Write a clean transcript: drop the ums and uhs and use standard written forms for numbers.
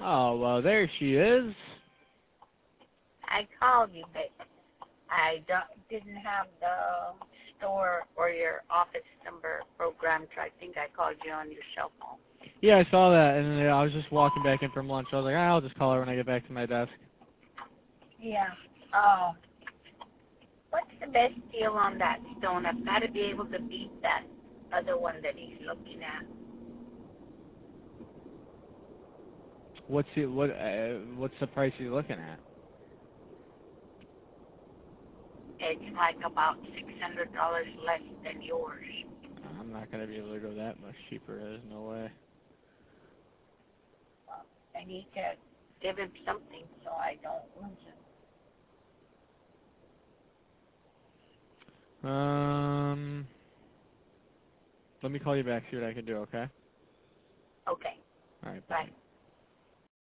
Oh, well, there she is. I called you, but I didn't have the store or your office number programmed, so I think I called you on your cell phone. Yeah, I saw that, and I was just walking back in from lunch. I was like, I'll just call her when I get back to my desk. Yeah. What's the best deal on that stone? I've got to be able to beat that other one that he's looking at. What's the price he's looking at? It's like about $600 less than yours. I'm not gonna be able to go that much cheaper. There's no way. I need to give him something so I don't lose him. Let me call you back. See what I can do. Okay. Okay. All right. Bye. Bye.